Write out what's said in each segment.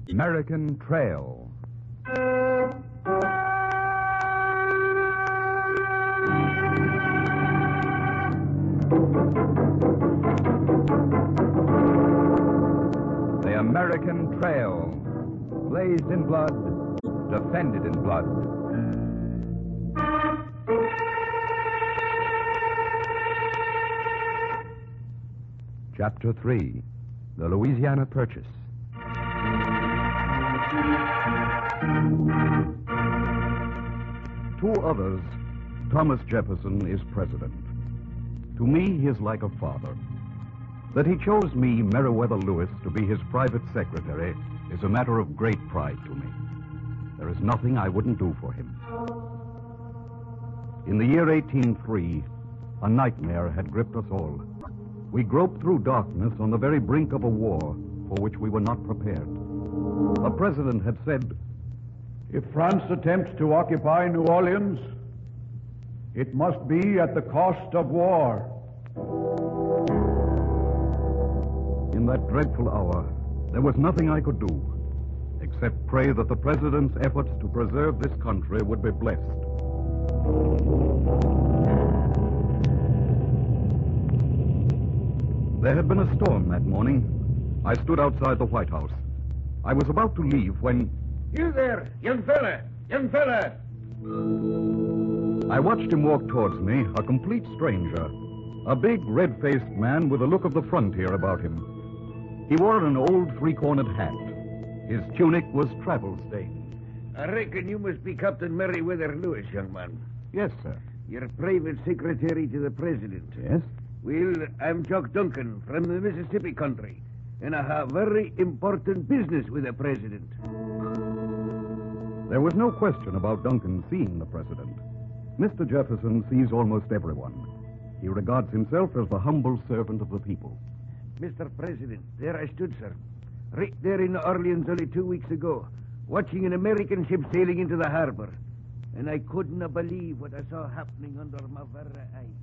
American Trail. The American Trail. Blazed in blood, defended in blood. Chapter 3. The Louisiana Purchase. To others, Thomas Jefferson is president. To me, he is like a father. That he chose me, Meriwether Lewis, to be his private secretary is a matter of great pride to me. There is nothing I wouldn't do for him. In the year 1803, a nightmare had gripped us all. We groped through darkness on the very brink of a war for which we were not prepared. A president had said, "If France attempts to occupy New Orleans, it must be at the cost of war." In that dreadful hour, there was nothing I could do except pray that the president's efforts to preserve this country would be blessed. There had been a storm that morning. I stood outside the White House. I was about to leave when... "You there, young fella! Young fella!" I watched him walk towards me, a complete stranger. A big, red-faced man with a look of the frontier about him. He wore an old three-cornered hat. His tunic was travel-stained. "I reckon you must be Captain Meriwether Lewis, young man. Yes, sir. You're private secretary to the president. Yes? Well, I'm Jock Duncan from the Mississippi country, and I have very important business with the president." There was no question about Duncan seeing the president. Mr. Jefferson sees almost everyone. He regards himself as the humble servant of the people. "Mr. President, there I stood, sir. Right there in New Orleans only 2 weeks ago, watching an American ship sailing into the harbor. And I couldn't believe what I saw happening under my very eyes."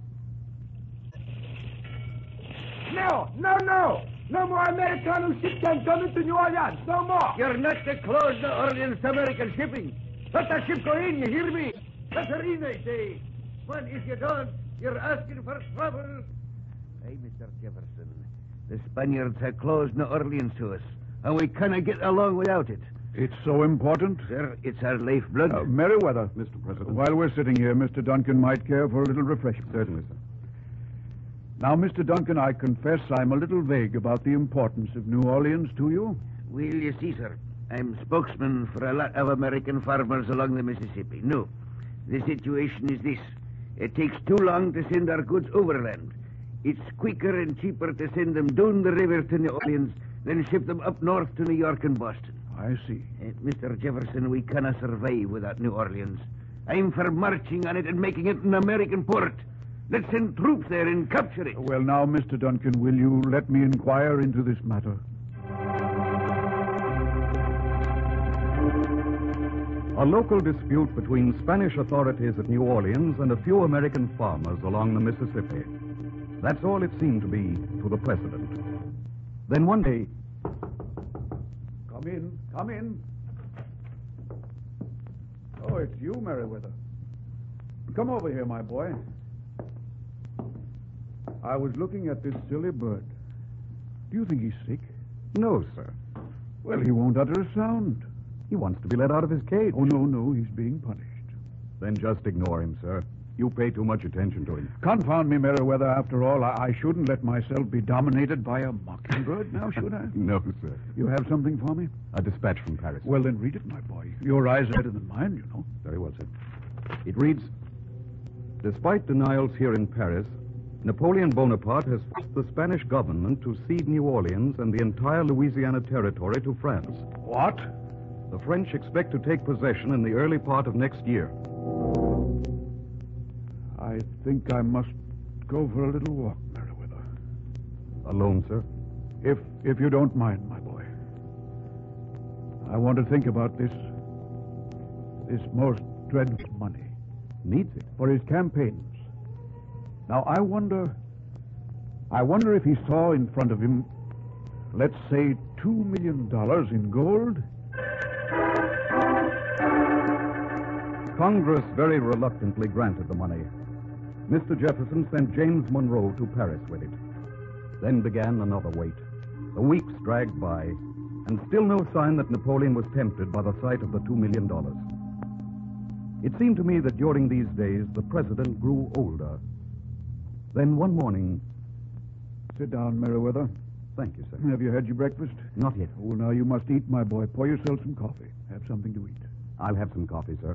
No! No more American ships can come into New Orleans. No more. "You're not to close New Orleans to American shipping. Let the ship go in, you hear me? Let her in, I say. Man, if you don't, you're asking for trouble." "Hey, Mr. Jefferson, the Spaniards have closed New Orleans to us, and we cannot get along without it." It's so important. "Sir, it's our lifeblood." Meriwether, Mr. President. while we're sitting here, Mr. Duncan might care for a little refreshment. Certainly, sir. Now, Mr. Duncan, I confess I'm a little vague about the importance of New Orleans to you. "Well, you see, sir, I'm spokesman for a lot of American farmers along the Mississippi. No, the situation is this. It takes too long to send our goods overland. It's quicker and cheaper to send them down the river to New Orleans than ship them up north to New York and Boston. I see. Mr. Jefferson, we cannot survive without New Orleans. I'm for marching on it and making it an American port. Let's send troops there and capture it." Well, now, Mr. Duncan, will you let me inquire into this matter? A local dispute between Spanish authorities at New Orleans and a few American farmers along the Mississippi. That's all it seemed to be to the president. Then one day... Come in. Oh, it's you, Meriwether. Come over here, my boy. I was looking at this silly bird. Do you think he's sick? No, sir. Well, he won't utter a sound. He wants to be let out of his cage. Oh, no, he's being punished. Then just ignore him, sir. You pay too much attention to him. Confound me, Meriwether. After all, I shouldn't let myself be dominated by a mockingbird, now, should I? No, sir. You have something for me? A dispatch from Paris. Well, then read it, my boy. Your eyes are better than mine, you know. Very well, sir. It reads, "Despite denials here in Paris, Napoleon Bonaparte has forced the Spanish government to cede New Orleans and the entire Louisiana territory to France. What? The French expect to take possession in the early part of next year." I think I must go for a little walk, Meriwether. Alone, sir? If you don't mind, my boy. I want to think about this most dreadful money. Needs it? For his campaigns. Now, I wonder if he saw in front of him, let's say, $2 million in gold? Congress very reluctantly granted the money. Mr. Jefferson sent James Monroe to Paris with it. Then began another wait. The weeks dragged by, and still no sign that Napoleon was tempted by the sight of the $2 million. It seemed to me that during these days the president grew older. Then one morning... Sit down, Meriwether. Thank you, sir. Have you had your breakfast? Not yet. Oh, now you must eat, my boy. Pour yourself some coffee. Have something to eat. I'll have some coffee, sir.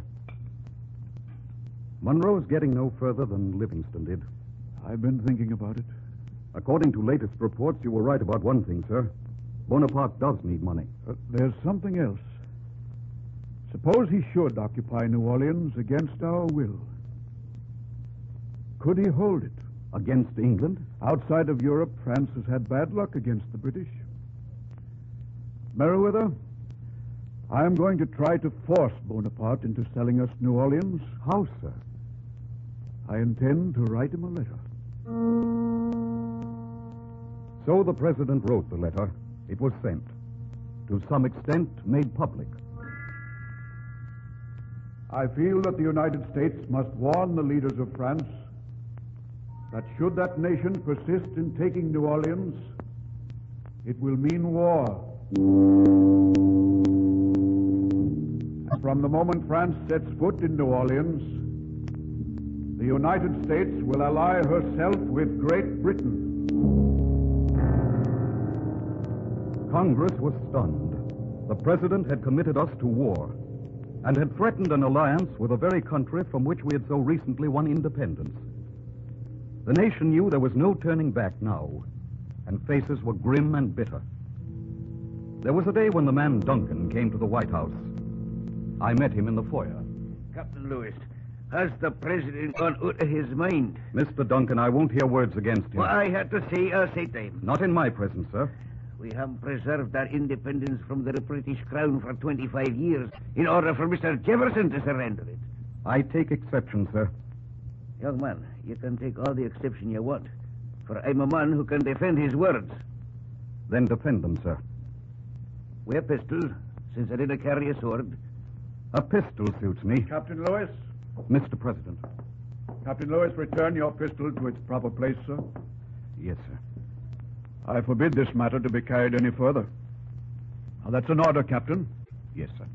Monroe's getting no further than Livingston did. I've been thinking about it. According to latest reports, you were right about one thing, sir. Bonaparte does need money. There's something else. Suppose he should occupy New Orleans against our will. Could he hold it? Against England? Outside of Europe, France has had bad luck against the British. Meriwether, I am going to try to force Bonaparte into selling us New Orleans. How, sir? I intend to write him a letter. So the president wrote the letter. It was sent. To some extent, made public. I feel that the United States must warn the leaders of France that should that nation persist in taking New Orleans, it will mean war. From the moment France sets foot in New Orleans, the United States will ally herself with Great Britain. Congress was stunned. The president had committed us to war and had threatened an alliance with the very country from which we had so recently won independence. The nation knew there was no turning back now, and faces were grim and bitter. There was a day when the man Duncan came to the White House. I met him in the foyer. Captain Lewis, has the president gone out of his mind? Mr. Duncan, I won't hear words against him. What I had to say, I'll say to him. Not in my presence, sir. We have preserved our independence from the British Crown for 25 years in order for Mr. Jefferson to surrender it. I take exception, sir. Young man, you can take all the exception you want, for I'm a man who can defend his words. Then defend them, sir. Wear pistols, since I didn't carry a sword. A pistol suits me. Captain Lewis? Mr. President. Captain Lewis, return your pistol to its proper place, sir. Yes, sir. I forbid this matter to be carried any further. Now, that's an order, Captain. Yes, sir.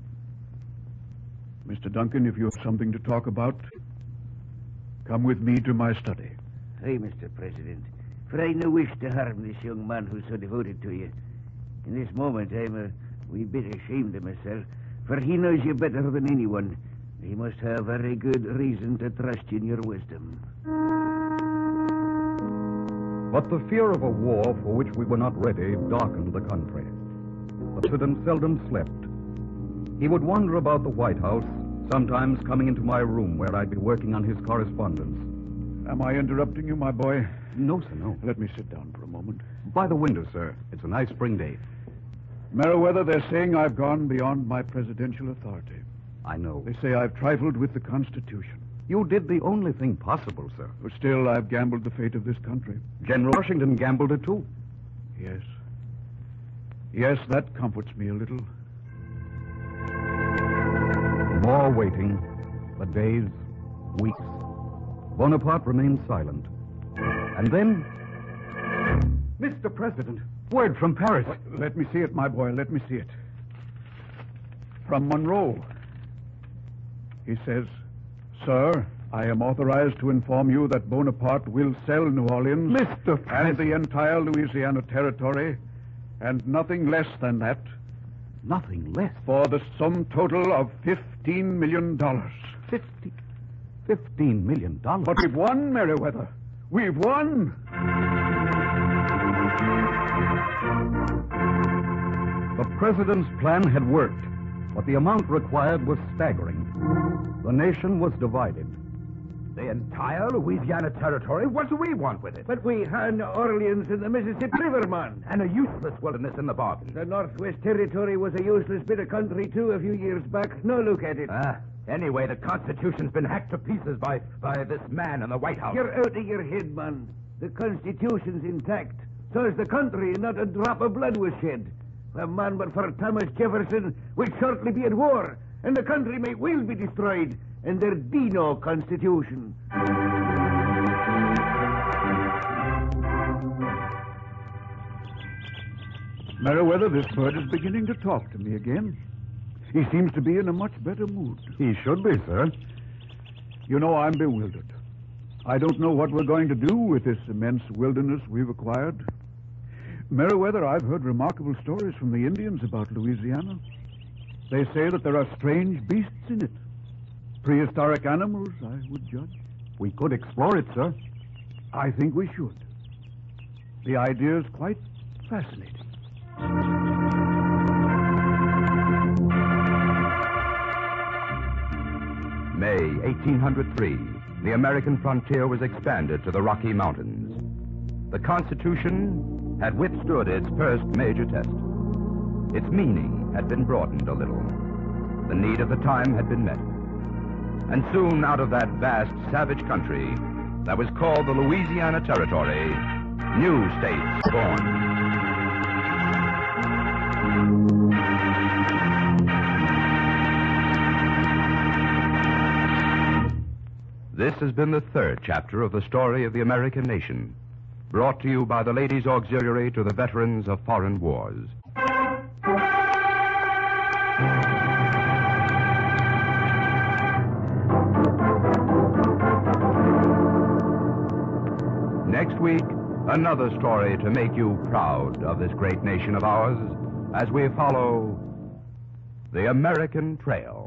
Mr. Duncan, if you have something to talk about, come with me to my study. Aye, Mr. President, for I no wish to harm this young man who's so devoted to you. In this moment, I'm a wee bit ashamed of myself, for he knows you better than anyone. He must have very good reason to trust you in your wisdom. But the fear of a war for which we were not ready darkened the country. The president seldom slept. He would wander about the White House, sometimes coming into my room where I'd be working on his correspondence. Am I interrupting you, my boy? No, sir, no. Let me sit down for a moment. By the window, sir. It's a nice spring day. Meriwether, they're saying I've gone beyond my presidential authority. I know. They say I've trifled with the Constitution. You did the only thing possible, sir. But still, I've gambled the fate of this country. General Washington gambled it, too. Yes. Yes, that comforts me a little. More waiting. The days, weeks. Bonaparte remained silent. And then... Mr. President, word from Paris. Let me see it, my boy. Let me see it. From Monroe. He says, Sir, I am authorized to inform you that Bonaparte will sell New Orleans Mr. and the entire Louisiana territory, and nothing less than that, Nothing less. for the sum total of $15 million. $15 million? But we've won, Meriwether. We've won. The president's plan had worked, but the amount required was staggering. The nation was divided. The entire Louisiana territory? What do we want with it? But we had New Orleans in the Mississippi River, man. And a useless wilderness in the bargain. The Northwest Territory was a useless bit of country, too, a few years back. No look at it. Anyway, the Constitution's been hacked to pieces by this man in the White House. You're out of your head, man. The Constitution's intact. So is the country, and not a drop of blood was shed. A man but for Thomas Jefferson would shortly be at war, and the country may well be destroyed, and there'd be no constitution. Meriwether, this bird is beginning to talk to me again. He seems to be in a much better mood. He should be, sir. You know, I'm bewildered. I don't know what we're going to do with this immense wilderness we've acquired. Meriwether, I've heard remarkable stories from the Indians about Louisiana. They say that there are strange beasts in it. Prehistoric animals, I would judge. We could explore it, sir. I think we should. The idea is quite fascinating. May 1803, the American frontier was expanded to the Rocky Mountains. The Constitution had withstood its first major test. Its meaning had been broadened a little. The need of the time had been met. And soon out of that vast, savage country that was called the Louisiana Territory, new states born. This has been the third chapter of the story of the American nation, brought to you by the Ladies' Auxiliary to the Veterans of Foreign Wars. Next week, another story to make you proud of this great nation of ours as we follow the American Trail.